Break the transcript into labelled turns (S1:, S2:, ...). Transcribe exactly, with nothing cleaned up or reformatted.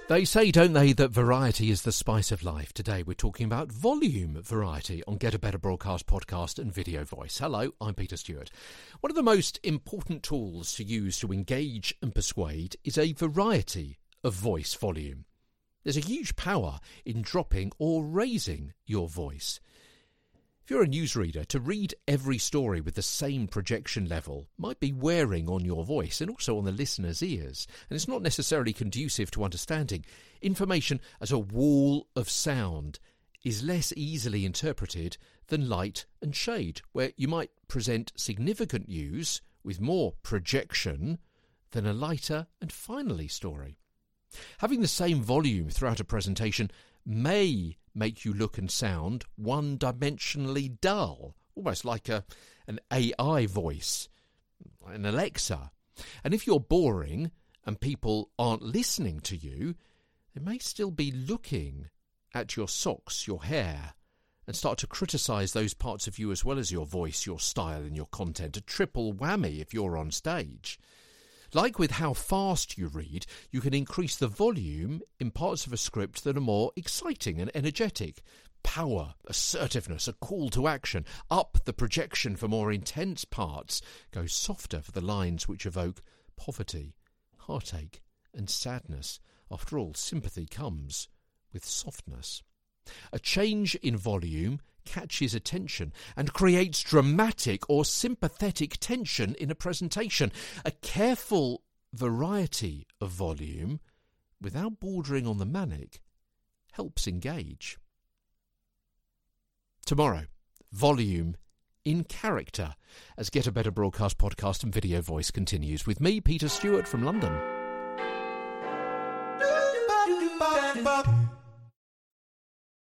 S1: They say, don't they, that variety is the spice of life. Today we're talking about volume variety on Get a Better Broadcast podcast and video voice. Hello, I'm Peter Stewart. One of the most important tools to use to engage and persuade is a variety of voice volume. There's a huge power in dropping or raising your voice. If you're a newsreader, to read every story with the same projection level might be wearing on your voice and also on the listener's ears, and it's not necessarily conducive to understanding. Information as a wall of sound is less easily interpreted than light and shade, where you might present significant news with more projection than a lighter and finally story. Having the same volume throughout a presentation may make you look and sound one-dimensionally dull, almost like a an A I voice, an Alexa. And if you're boring and people aren't listening to you, they may still be looking at your socks, your hair, and start to criticise those parts of you as well as your voice, your style and your content. A triple whammy if you're on stage. Like with how fast you read, you can increase the volume in parts of a script that are more exciting and energetic. Power, assertiveness, a call to action. Up the projection for more intense parts. Go softer for the lines which evoke poverty, heartache and sadness. After all, sympathy comes with softness. A change in volume catches attention and creates dramatic or sympathetic tension in a presentation. A careful variety of volume, without bordering on the manic, helps engage. Tomorrow, volume in character, as Get a Better Broadcast podcast and video voice continues with me, Peter Stewart, from London.